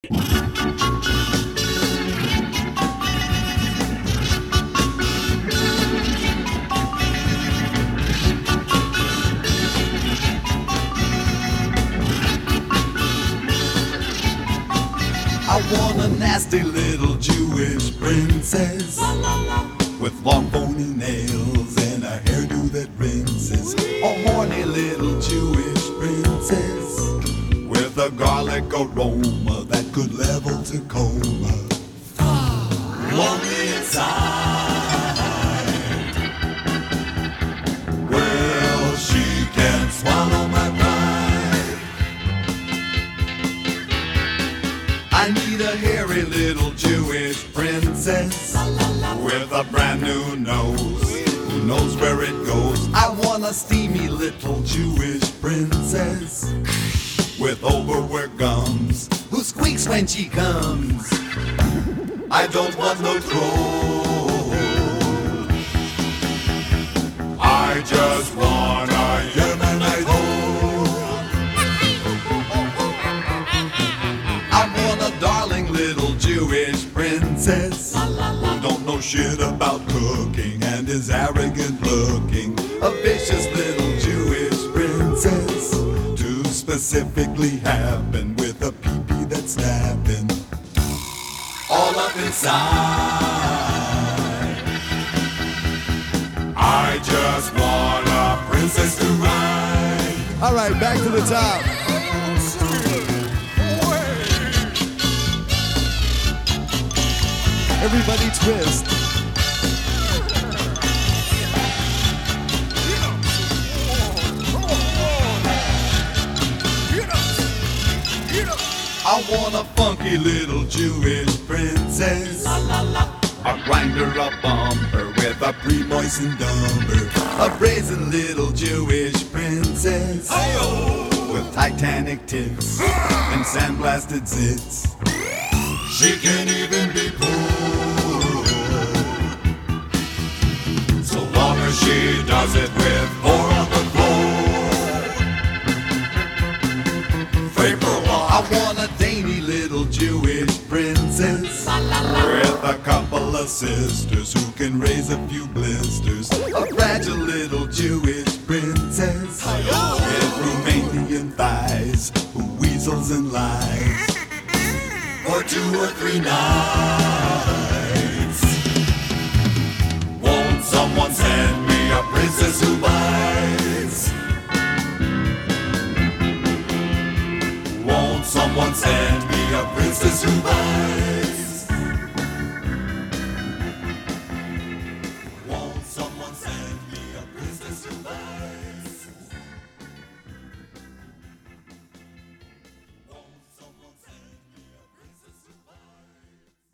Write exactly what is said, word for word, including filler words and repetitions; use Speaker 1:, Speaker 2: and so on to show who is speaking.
Speaker 1: I want a nasty little Jewish princess with long bony nails and a hairdo that rinses. A horny little Jewish princess with a garlic aroma that could level Tacoma. Lonely inside. Well, she can swallow my pride. I need a hairy little Jewish princess with a brand new nose who knows where it goes. I want a steamy little Jewish princess with overworked gums who squeaks when she comes. I don't want no troll. I just want a Yemenite hoe. I want a darling little Jewish princess who don't know shit about cooking and is arrogant looking. A vicious little Jewish princess to specifically happen with a pee-pee that's snapping all up inside. I just want a princess to ride.
Speaker 2: All right, back to the top. Everybody twist.
Speaker 1: I want a funky little Jewish princess, la, la, la. A grinder, a bumper with a pre-moistened dumper. A brazen little Jewish princess, Hi-yo. With Titanic tits and sandblasted zits. She can even be cool, so long as she does it with four on the floor. Vapor walk. I want a dainty little Jewish princess la, la, la. With a couple of sisters who can raise a few blisters. A fragile little Jewish princess Hi-yo. With Romanian thighs who weasels and lies for two or three nights. Won't someone send me a princess who bites? Won't someone send me a princess